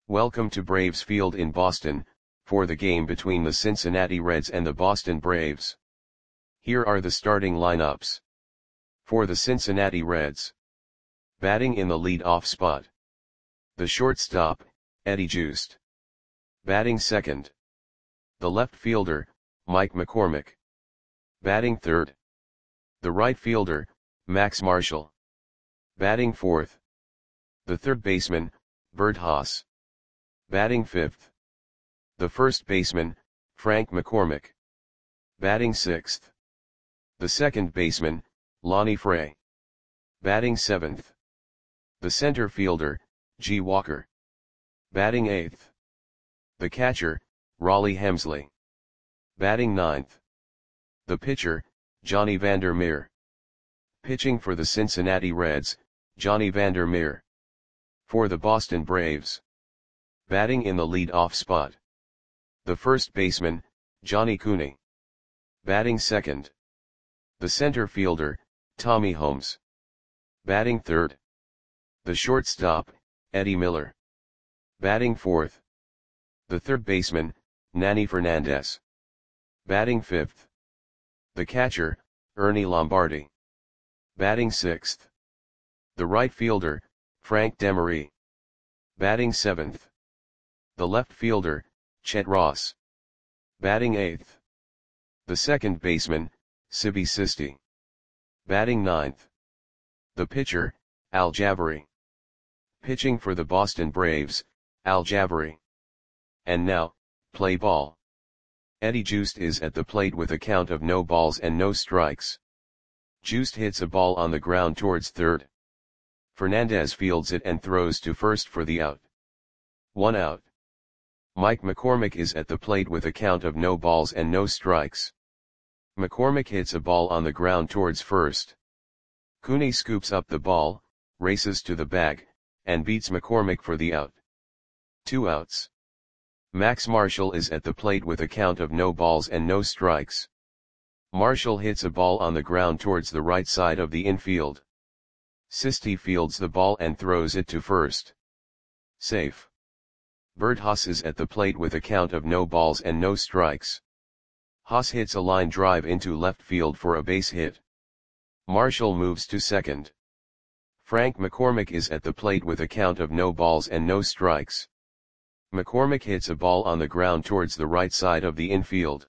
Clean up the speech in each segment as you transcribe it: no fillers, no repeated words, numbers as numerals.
Welcome to Braves Field in Boston, for the game between the Cincinnati Reds and the Boston Braves. Here are the starting lineups. For the Cincinnati Reds. Batting in the lead-off spot. The shortstop, Eddie Joost. Batting second. The left fielder, Mike McCormick. Batting third. The right fielder, Max Marshall. Batting fourth. The third baseman, Bert Haas. Batting fifth. The first baseman, Frank McCormick. Batting sixth. The second baseman, Lonnie Fray. Batting seventh. The center fielder, G. Walker. Batting eighth. The catcher, Rollie Hemsley. Batting ninth. The pitcher, Johnny Vander Meer. Pitching for the Cincinnati Reds, Johnny Vander Meer. For the Boston Braves. Batting in the lead-off spot. The first baseman, Johnny Cooney. Batting second. The center fielder, Tommy Holmes. Batting third. The shortstop, Eddie Miller. Batting fourth. The third baseman, Nanny Fernandez. Batting fifth. The catcher, Ernie Lombardi. Batting sixth. The right fielder, Frank Demery. Batting seventh. The left fielder, Chet Ross. Batting eighth. The second baseman, Sibby Sisti. Batting ninth. The pitcher, Al Jabari. Pitching for the Boston Braves, Al Jabari. And now, play ball. Eddie Joost is at the plate with a count of no balls and no strikes. Joost hits a ball on the ground towards third. Fernandez fields it and throws to first for the out. 1 out. Mike McCormick is at the plate with a count of no balls and no strikes. McCormick hits a ball on the ground towards first. Cooney scoops up the ball, races to the bag, and beats McCormick for the out. 2 outs. Max Marshall is at the plate with a count of no balls and no strikes. Marshall hits a ball on the ground towards the right side of the infield. Sisti fields the ball and throws it to first. Safe. Bert Haas is at the plate with a count of no balls and no strikes. Haas hits a line drive into left field for a base hit. Marshall moves to second. Frank McCormick is at the plate with a count of no balls and no strikes. McCormick hits a ball on the ground towards the right side of the infield.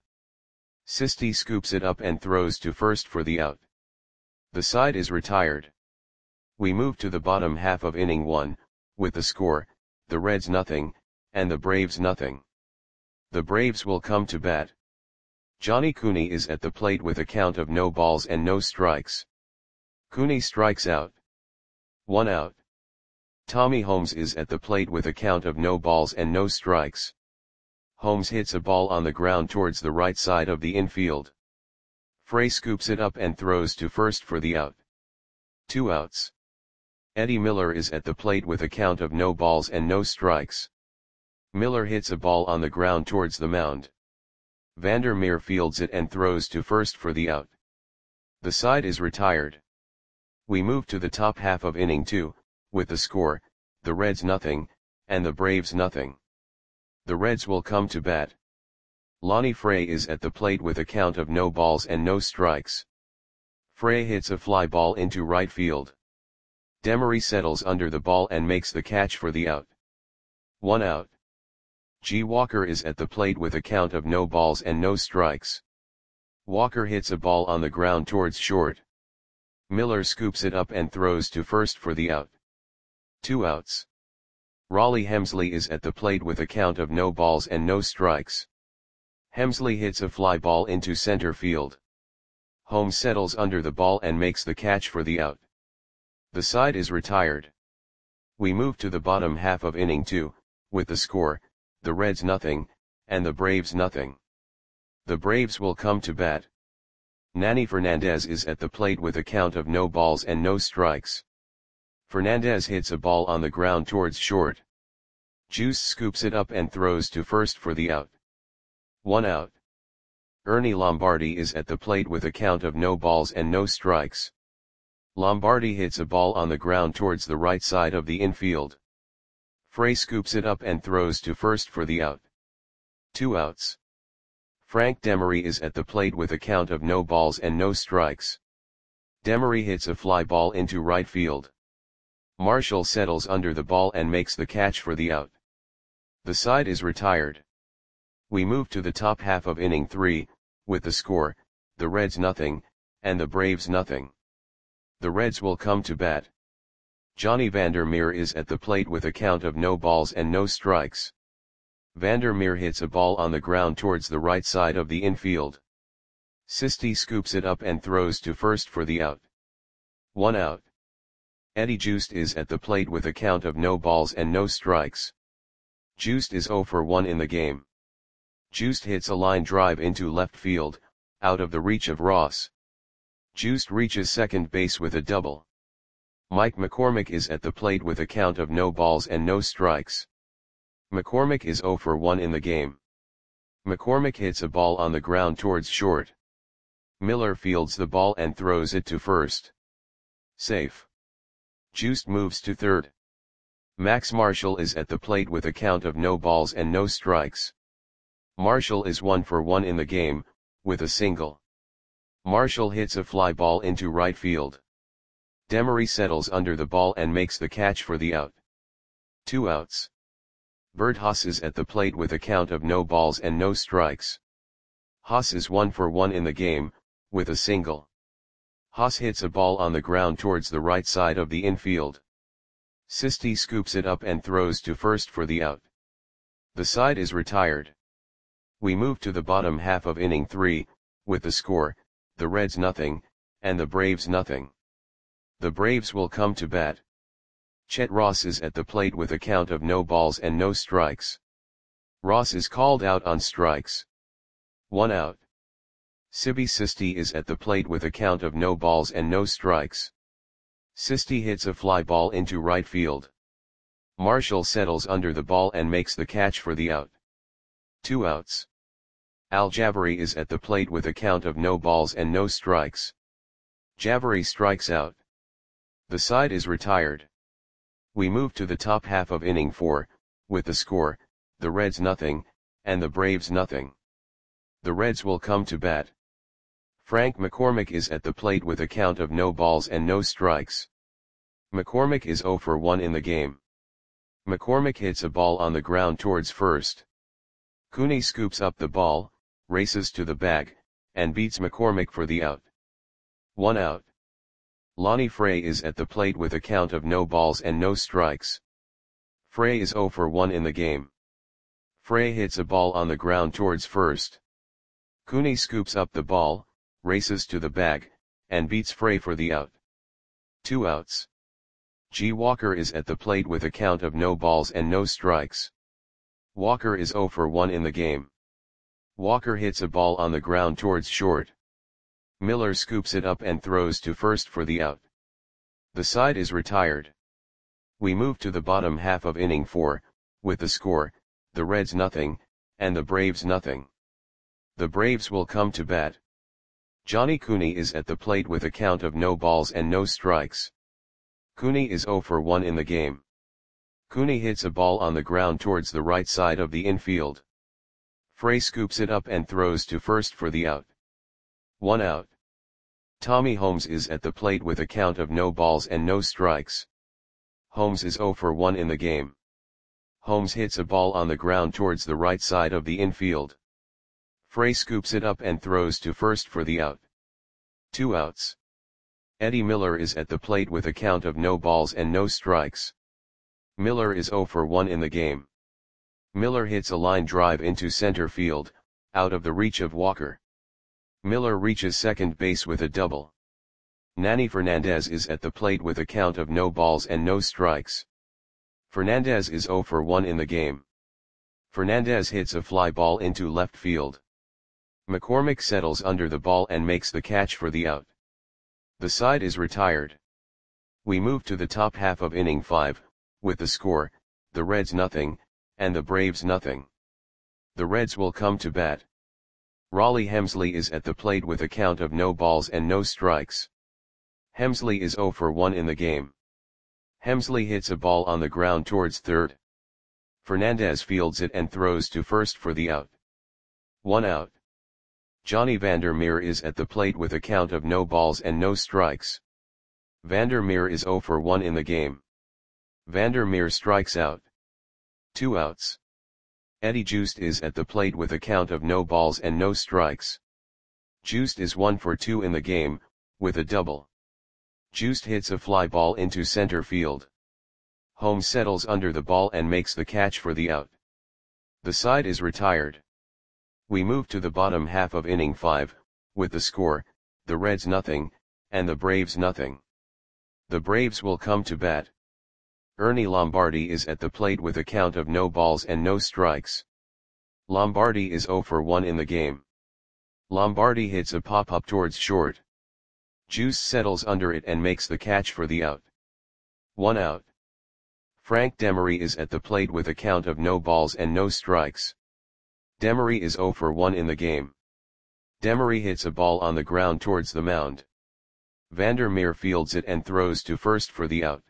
Sisti scoops it up and throws to first for the out. The side is retired. We move to the bottom half of inning 1, with the score, the Reds nothing, and the Braves nothing. The Braves will come to bat. Johnny Cooney is at the plate with a count of no balls and no strikes. Cooney strikes out. 1 out. Tommy Holmes is at the plate with a count of no balls and no strikes. Holmes hits a ball on the ground towards the right side of the infield. Fray scoops it up and throws to first for the out. 2 outs. Eddie Miller is at the plate with a count of no balls and no strikes. Miller hits a ball on the ground towards the mound. Vander Meer fields it and throws to first for the out. The side is retired. We move to the top half of inning 2, with the score, the Reds nothing, and the Braves nothing. The Reds will come to bat. Lonnie Fray is at the plate with a count of no balls and no strikes. Fray hits a fly ball into right field. Demery settles under the ball and makes the catch for the out. 1 out. G. Walker is at the plate with a count of no balls and no strikes. Walker hits a ball on the ground towards short. Miller scoops it up and throws to first for the out. 2 outs. Rollie Hemsley is at the plate with a count of no balls and no strikes. Hemsley hits a fly ball into center field. Holmes settles under the ball and makes the catch for the out. The side is retired. We move to the bottom half of inning 2, with the score, the Reds nothing, and the Braves nothing. The Braves will come to bat. Nanny Fernandez is at the plate with a count of no balls and no strikes. Fernandez hits a ball on the ground towards short. Joost scoops it up and throws to first for the out. 1 out. Ernie Lombardi is at the plate with a count of no balls and no strikes. Lombardi hits a ball on the ground towards the right side of the infield. Frey scoops it up and throws to first for the out. 2 outs. Frank Demery is at the plate with a count of no balls and no strikes. Demery hits a fly ball into right field. Marshall settles under the ball and makes the catch for the out. The side is retired. We move to the top half of inning 3, with the score, the Reds nothing, and the Braves nothing. The Reds will come to bat. Johnny Vandermeer is at the plate with a count of no balls and no strikes. Vandermeer hits a ball on the ground towards the right side of the infield. Sisti scoops it up and throws to first for the out. 1 out. Eddie Joost is at the plate with a count of no balls and no strikes. Joost is 0 for 1 in the game. Joost hits a line drive into left field, out of the reach of Ross. Joost reaches second base with a double. Mike McCormick is at the plate with a count of no balls and no strikes. McCormick is 0 for 1 in the game. McCormick hits a ball on the ground towards short. Miller fields the ball and throws it to first. Safe. Joost moves to third. Max Marshall is at the plate with a count of no balls and no strikes. Marshall is 1 for 1 in the game, with a single. Marshall hits a fly ball into right field. Demery settles under the ball and makes the catch for the out. 2 outs. Bert Haas is at the plate with a count of no balls and no strikes. Haas is 1 for 1 in the game, with a single. Haas hits a ball on the ground towards the right side of the infield. Sisti scoops it up and throws to first for the out. The side is retired. We move to the bottom half of inning 3, with the score, the Reds nothing, and the Braves nothing. The Braves will come to bat. Chet Ross is at the plate with a count of no balls and no strikes. Ross is called out on strikes. 1 out. Sibi Sisti is at the plate with a count of no balls and no strikes. Sisti hits a fly ball into right field. Marshall settles under the ball and makes the catch for the out. 2 outs. Al Jabari is at the plate with a count of no balls and no strikes. Jabari strikes out. The side is retired. We move to the top half of inning 4, with the score, the Reds nothing, and the Braves nothing. The Reds will come to bat. Frank McCormick is at the plate with a count of no balls and no strikes. McCormick is 0 for 1 in the game. McCormick hits a ball on the ground towards first. Cooney scoops up the ball, races to the bag, and beats McCormick for the out. 1 out. Lonnie Frey is at the plate with a count of no balls and no strikes. Frey is 0 for 1 in the game. Frey hits a ball on the ground towards first. Cooney scoops up the ball, races to the bag, and beats Frey for the out. 2 outs. G. Walker is at the plate with a count of no balls and no strikes. Walker is 0 for 1 in the game. Walker hits a ball on the ground towards short. Miller scoops it up and throws to first for the out. The side is retired. We move to the bottom half of inning 4, with the score, the Reds nothing, and the Braves nothing. The Braves will come to bat. Johnny Cooney is at the plate with a count of no balls and no strikes. Cooney is 0 for 1 in the game. Cooney hits a ball on the ground towards the right side of the infield. Frey scoops it up and throws to first for the out. 1 out. Tommy Holmes is at the plate with a count of no balls and no strikes. Holmes is 0 for 1 in the game. Holmes hits a ball on the ground towards the right side of the infield. Frey scoops it up and throws to first for the out. 2 outs. Eddie Miller is at the plate with a count of no balls and no strikes. Miller is 0 for 1 in the game. Miller hits a line drive into center field, out of the reach of Walker. Miller reaches second base with a double. Nanny Fernandez is at the plate with a count of no balls and no strikes. Fernandez is 0 for 1 in the game. Fernandez hits a fly ball into left field. McCormick settles under the ball and makes the catch for the out. The side is retired. We move to the top half of inning 5, with the score, the Reds nothing, and the Braves nothing. The Reds will come to bat. Raleigh Hemsley is at the plate with a count of no balls and no strikes. Hemsley is 0 for 1 in the game. Hemsley hits a ball on the ground towards third. Fernandez fields it and throws to first for the out. 1 out. Johnny Vandermeer is at the plate with a count of no balls and no strikes. Vandermeer is 0 for 1 in the game. Vandermeer strikes out. 2 outs. Eddie Joost is at the plate with a count of no balls and no strikes. Joost is 1 for 2 in the game, with a double. Joost hits a fly ball into center field. Holmes settles under the ball and makes the catch for the out. The side is retired. We move to the bottom half of inning 5, with the score, the Reds nothing, and the Braves nothing. The Braves will come to bat. Ernie Lombardi is at the plate with a count of no balls and no strikes. Lombardi is 0 for 1 in the game. Lombardi hits a pop-up towards short. Juice settles under it and makes the catch for the out. 1 out. Frank Demery is at the plate with a count of no balls and no strikes. Demery is 0 for 1 in the game. Demery hits a ball on the ground towards the mound. Vandermeer fields it and throws to first for the out.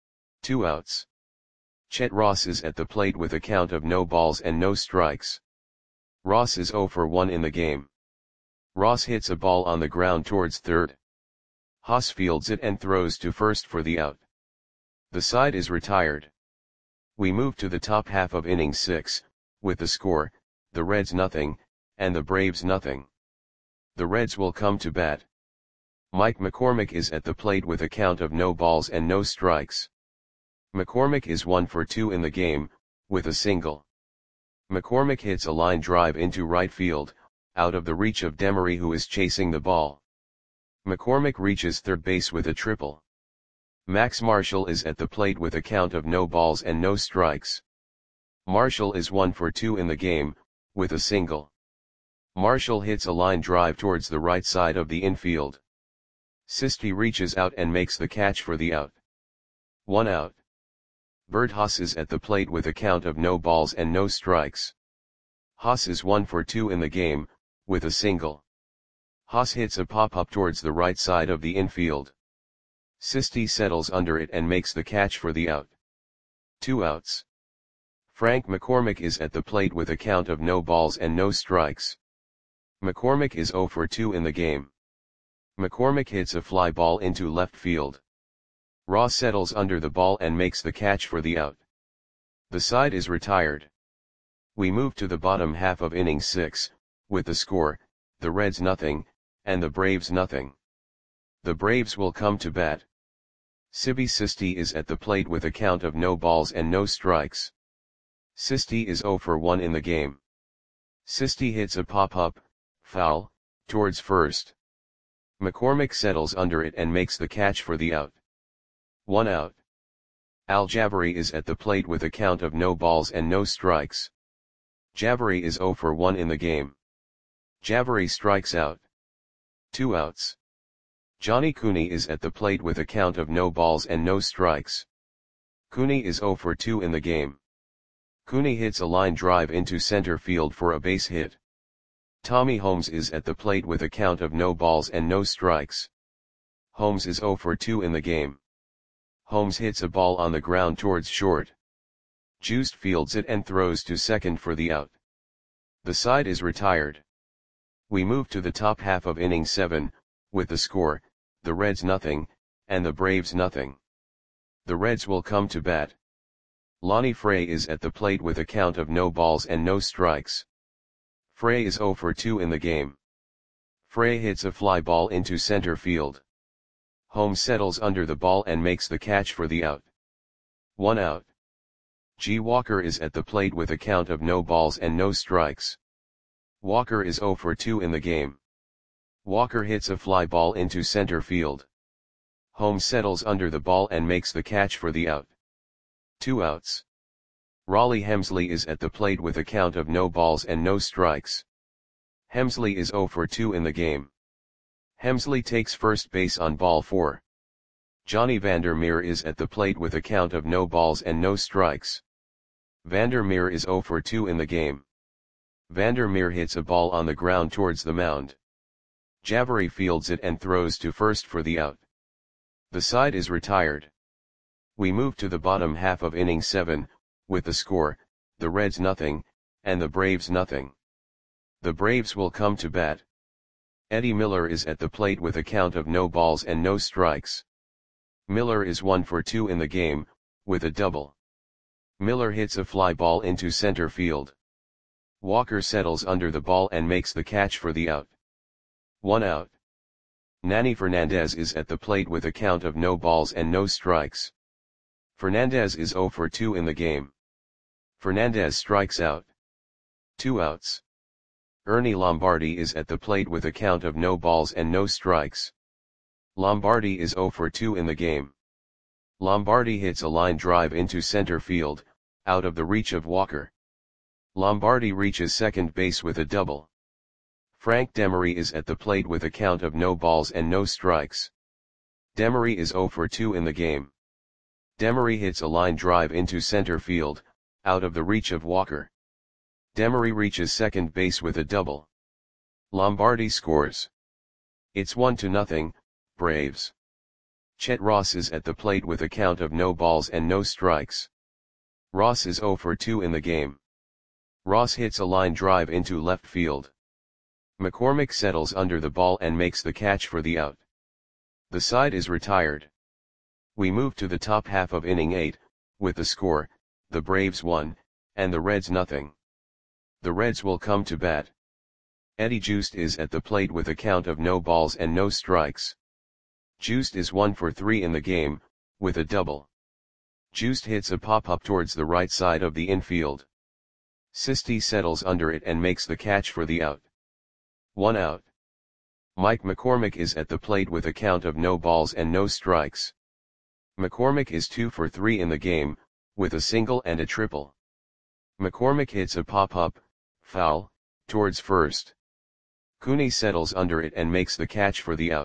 2 outs. Chet Ross is at the plate with a count of no balls and no strikes. Ross is 0 for 1 in the game. Ross hits a ball on the ground towards third. Haas fields it and throws to first for the out. The side is retired. We move to the top half of inning 6, with the score, the Reds nothing, and the Braves nothing. The Reds will come to bat. Mike McCormick is at the plate with a count of no balls and no strikes. McCormick is 1 for 2 in the game, with a single. McCormick hits a line drive into right field, out of the reach of Demery who is chasing the ball. McCormick reaches third base with a triple. Max Marshall is at the plate with a count of no balls and no strikes. Marshall is 1 for 2 in the game, with a single. Marshall hits a line drive towards the right side of the infield. Sisti reaches out and makes the catch for the out. 1 out. Bert Haas is at the plate with a count of no balls and no strikes. Haas is 1 for 2 in the game, with a single. Haas hits a pop-up towards the right side of the infield. Sisti settles under it and makes the catch for the out. 2 outs. Frank McCormick is at the plate with a count of no balls and no strikes. McCormick is 0 for 2 in the game. McCormick hits a fly ball into left field. Ross settles under the ball and makes the catch for the out. The side is retired. We move to the bottom half of inning 6, with the score, the Reds nothing, and the Braves nothing. The Braves will come to bat. Sibi Sisti is at the plate with a count of no balls and no strikes. Sisti is 0 for 1 in the game. Sisti hits a pop-up, foul, towards first. McCormick settles under it and makes the catch for the out. 1 out. Al Jabari is at the plate with a count of no balls and no strikes. Jabari is 0 for 1 in the game. Jabari strikes out. 2 outs. Johnny Cooney is at the plate with a count of no balls and no strikes. Cooney is 0 for 2 in the game. Cooney hits a line drive into center field for a base hit. Tommy Holmes is at the plate with a count of no balls and no strikes. Holmes is 0 for 2 in the game. Holmes hits a ball on the ground towards short. Joost fields it and throws to second for the out. The side is retired. We move to the top half of inning 7, with the score, the Reds nothing, and the Braves nothing. The Reds will come to bat. Lonnie Frey is at the plate with a count of no balls and no strikes. Frey is 0 for 2 in the game. Frey hits a fly ball into center field. Holmes settles under the ball and makes the catch for the out. 1 out. G. Walker is at the plate with a count of no balls and no strikes. Walker is 0 for 2 in the game. Walker hits a fly ball into center field. Holmes settles under the ball and makes the catch for the out. 2 outs. Raleigh Hemsley is at the plate with a count of no balls and no strikes. Hemsley is 0 for 2 in the game. Hemsley takes first base on ball 4. Johnny Vandermeer is at the plate with a count of no balls and no strikes. Vandermeer is 0 for 2 in the game. Vandermeer hits a ball on the ground towards the mound. Jabari fields it and throws to first for the out. The side is retired. We move to the bottom half of inning 7, with the score, the Reds nothing, and the Braves nothing. The Braves will come to bat. Eddie Miller is at the plate with a count of no balls and no strikes. Miller is 1 for 2 in the game, with a double. Miller hits a fly ball into center field. Walker settles under the ball and makes the catch for the out. 1 out. Nanny Fernandez is at the plate with a count of no balls and no strikes. Fernandez is 0 for 2 in the game. Fernandez strikes out. 2 outs. Ernie Lombardi is at the plate with a count of no balls and no strikes. Lombardi is 0 for 2 in the game. Lombardi hits a line drive into center field, out of the reach of Walker. Lombardi reaches second base with a double. Frank Demery is at the plate with a count of no balls and no strikes. Demery is 0 for 2 in the game. Demery hits a line drive into center field, out of the reach of Walker. Demery reaches second base with a double. Lombardi scores. It's 1-0, Braves. Chet Ross is at the plate with a count of no balls and no strikes. Ross is 0 for 2 in the game. Ross hits a line drive into left field. McCormick settles under the ball and makes the catch for the out. The side is retired. We move to the top half of inning 8, with the score, the Braves 1, and the Reds nothing. The Reds will come to bat. Eddie Joost is at the plate with a count of no balls and no strikes. Joost is 1 for 3 in the game, with a double. Joost hits a pop-up towards the right side of the infield. Sisti settles under it and makes the catch for the out. 1 out. Mike McCormick is at the plate with a count of no balls and no strikes. McCormick is 2 for 3 in the game, with a single and a triple. McCormick hits a pop-up, foul, towards first. Cooney settles under it and makes the catch for the out.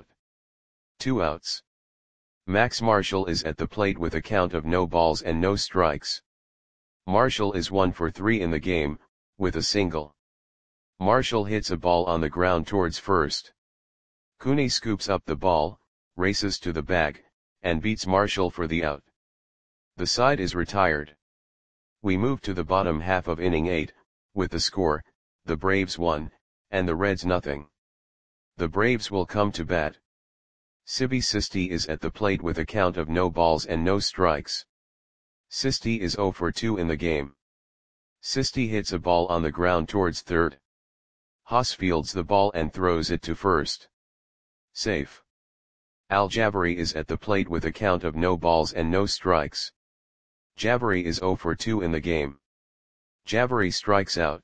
2 outs. Max Marshall is at the plate with a count of no balls and no strikes. Marshall is 1 for 3 in the game, with a single. Marshall hits a ball on the ground towards first. Cooney scoops up the ball, races to the bag, and beats Marshall for the out. The side is retired. We move to the bottom half of inning 8, with the score, the Braves 1, and the Reds nothing. The Braves will come to bat. Sibi Sisti is at the plate with a count of no balls and no strikes. Sisti is 0 for 2 in the game. Sisti hits a ball on the ground towards third. Haas fields the ball and throws it to first. Safe. Al Jabari is at the plate with a count of no balls and no strikes. Jabari is 0 for 2 in the game. Jabari strikes out.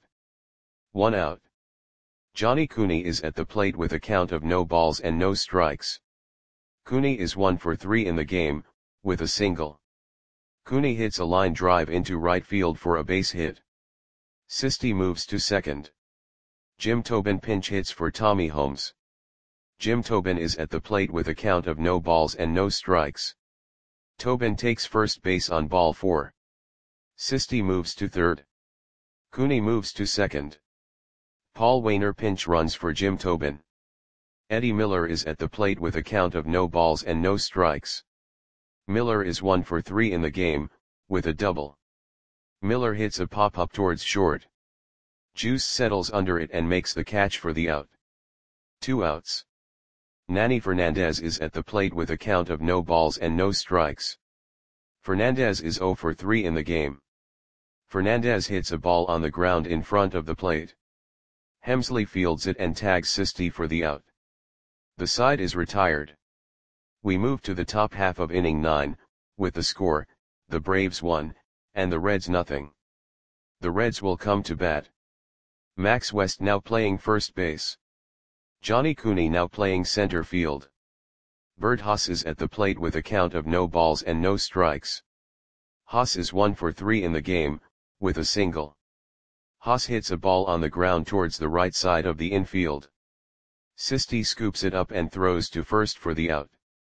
1 out. Johnny Cooney is at the plate with a count of no balls and no strikes. Cooney is 1 for 3 in the game, with a single. Cooney hits a line drive into right field for a base hit. Sisti moves to second. Jim Tobin pinch hits for Tommy Holmes. Jim Tobin is at the plate with a count of no balls and no strikes. Tobin takes first base on ball 4. Sisti moves to third. Cooney moves to second. Paul Wainer pinch runs for Jim Tobin. Eddie Miller is at the plate with a count of no balls and no strikes. Miller is 1 for 3 in the game, with a double. Miller hits a pop-up towards short. Juice settles under it and makes the catch for the out. 2 outs. Nanny Fernandez is at the plate with a count of no balls and no strikes. Fernandez is 0 for 3 in the game. Fernandez hits a ball on the ground in front of the plate. Hemsley fields it and tags Sisti for the out. The side is retired. We move to the top half of inning 9, with the score, the Braves 1, and the Reds nothing. The Reds will come to bat. Max West now playing first base. Johnny Cooney now playing center field. Bert Haas is at the plate with a count of no balls and no strikes. Haas is 1 for 3 in the game, with a single. Haas hits a ball on the ground towards the right side of the infield. Sisti scoops it up and throws to first for the out.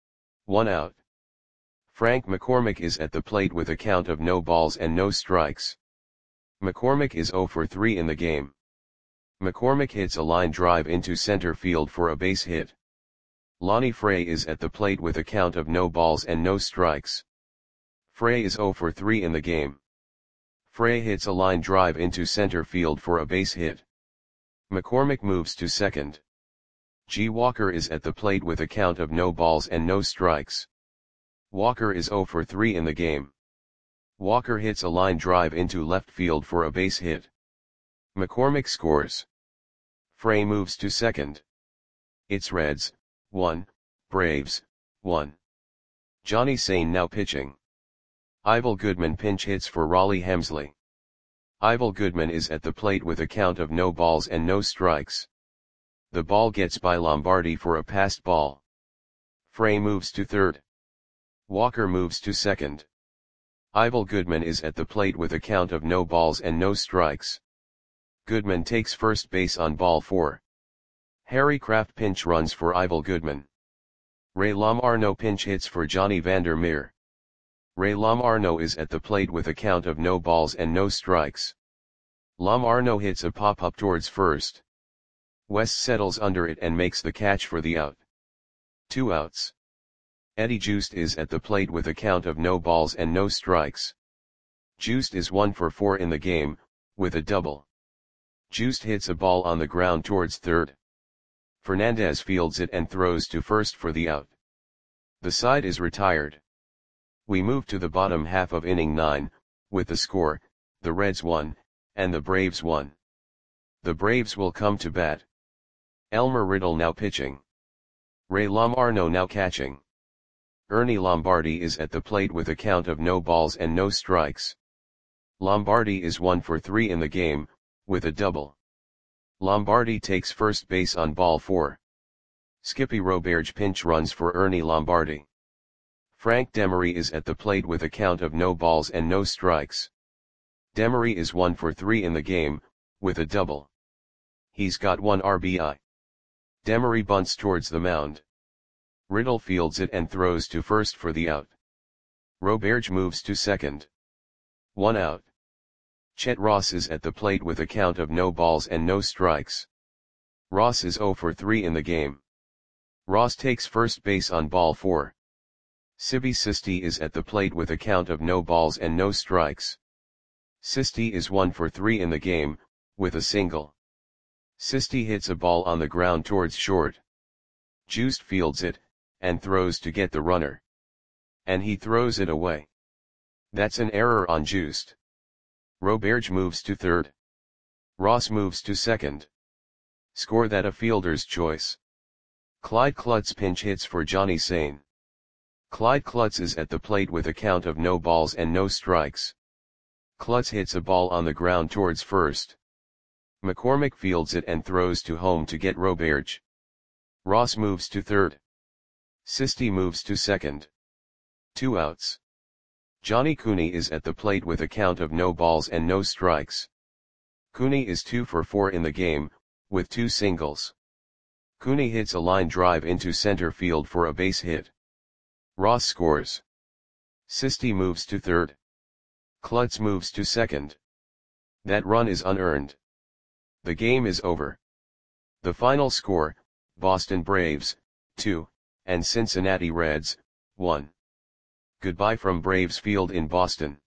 1 out. Frank McCormick is at the plate with a count of no balls and no strikes. McCormick is 0 for 3 in the game. McCormick hits a line drive into center field for a base hit. Lonnie Frey is at the plate with a count of no balls and no strikes. Frey is 0 for 3 in the game. Frey hits a line drive into center field for a base hit. McCormick moves to second. G. Walker is at the plate with a count of no balls and no strikes. Walker is 0 for 3 in the game. Walker hits a line drive into left field for a base hit. McCormick scores. Frey moves to second. It's Reds, 1, Braves, 1. Johnny Sain now pitching. Ivel Goodman pinch hits for Raleigh Hemsley. Ivel Goodman is at the plate with a count of no balls and no strikes. The ball gets by Lombardi for a passed ball. Frey moves to third. Walker moves to second. Ivel Goodman is at the plate with a count of no balls and no strikes. Goodman takes first base on ball 4. Harry Kraft pinch runs for Ivel Goodman. Ray Lomarno pinch hits for Johnny Vander Meer. Ray Lomarno is at the plate with a count of no balls and no strikes. Lomarno hits a pop-up towards first. West settles under it and makes the catch for the out. 2 outs. Eddie Joost is at the plate with a count of no balls and no strikes. Joost is 1 for 4 in the game, with a double. Joost hits a ball on the ground towards third. Fernandez fields it and throws to first for the out. The side is retired. We move to the bottom half of inning 9, with the score, the Reds 1, and the Braves 1. The Braves will come to bat. Elmer Riddle now pitching. Ray Lomarno now catching. Ernie Lombardi is at the plate with a count of no balls and no strikes. Lombardi is 1 for 3 in the game, with a double. Lombardi takes first base on ball 4. Skippy Roberge pinch runs for Ernie Lombardi. Frank Demery is at the plate with a count of no balls and no strikes. Demery is 1 for 3 in the game, with a double. He's got 1 RBI. Demery bunts towards the mound. Riddle fields it and throws to first for the out. Roberge moves to second. 1 out. Chet Ross is at the plate with a count of no balls and no strikes. Ross is 0 for 3 in the game. Ross takes first base on ball 4. Sibby Sisti is at the plate with a count of no balls and no strikes. Sisti is 1 for 3 in the game, with a single. Sisti hits a ball on the ground towards short. Joost fields it, and throws to get the runner. And he throws it away. That's an error on Joost. Roberge moves to third. Ross moves to second. Score that a fielder's choice. Clyde Klutz pinch hits for Johnny Sain. Clyde Klutz is at the plate with a count of no balls and no strikes. Klutz hits a ball on the ground towards first. McCormick fields it and throws to home to get Roberge. Ross moves to third. Sisti moves to second. 2 outs. Johnny Cooney is at the plate with a count of no balls and no strikes. Cooney is 2 for 4 in the game, with 2 singles. Cooney hits a line drive into center field for a base hit. Ross scores. Sisti moves to third. Klutz moves to second. That run is unearned. The game is over. The final score, Boston Braves, 2, and Cincinnati Reds, 1. Goodbye from Braves Field in Boston.